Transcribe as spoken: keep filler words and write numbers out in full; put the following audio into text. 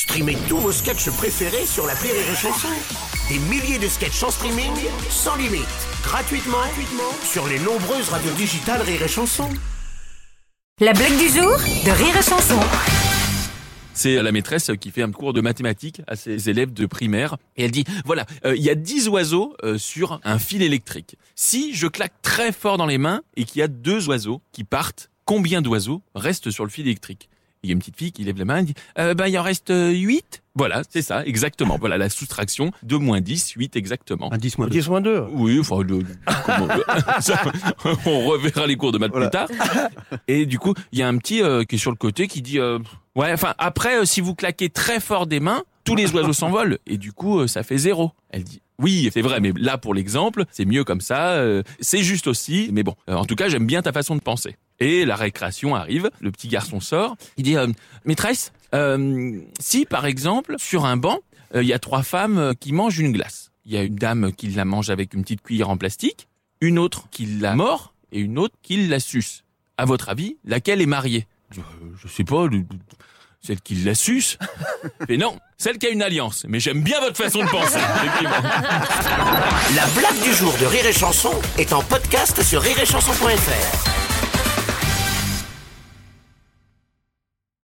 Streamez tous vos sketchs préférés sur l'appli Rire et Chanson. Des milliers de sketchs en streaming, sans limite, gratuitement, gratuitement sur les nombreuses radios digitales Rire et Chanson. La blague du jour de Rire et Chanson. C'est la maîtresse qui fait un cours de mathématiques à ses élèves de primaire. Et elle dit, voilà, euh, il y a dix oiseaux euh, sur un fil électrique. Si je claque très fort dans les mains et qu'il y a deux oiseaux qui partent, combien d'oiseaux restent sur le fil électrique ? Il y a une petite fille qui lève la main et dit, euh, ben, il en reste huit. Voilà, c'est ça, exactement. Voilà la soustraction, deux moins dix, huit exactement. Un dix moins deux. dix moins deux. Oui, enfin, le, comment, ça, on reverra les cours de maths Voilà. plus tard. Et du coup, il y a un petit euh, qui est sur le côté qui dit, euh, ouais, enfin, après, euh, si vous claquez très fort des mains, tous les oiseaux s'envolent et du coup, euh, ça fait zéro. Elle dit, oui, c'est vrai, mais là, pour l'exemple, c'est mieux comme ça, euh, c'est juste aussi, mais bon, euh, en tout cas, j'aime bien ta façon de penser. Et la récréation arrive, le petit garçon sort, il dit, euh, maîtresse, euh, si par exemple, sur un banc, il euh, y a trois femmes euh, qui mangent une glace. Il y a une dame qui la mange avec une petite cuillère en plastique, une autre qui la mord et une autre qui la suce. À votre avis, laquelle est mariée ? Je, je sais pas, le- celle qui la suce. Mais non, celle qui a une alliance. Mais j'aime bien votre façon de penser. Effectivement. La blague du jour de Rire et Chanson est en podcast sur rire et chanson point f r.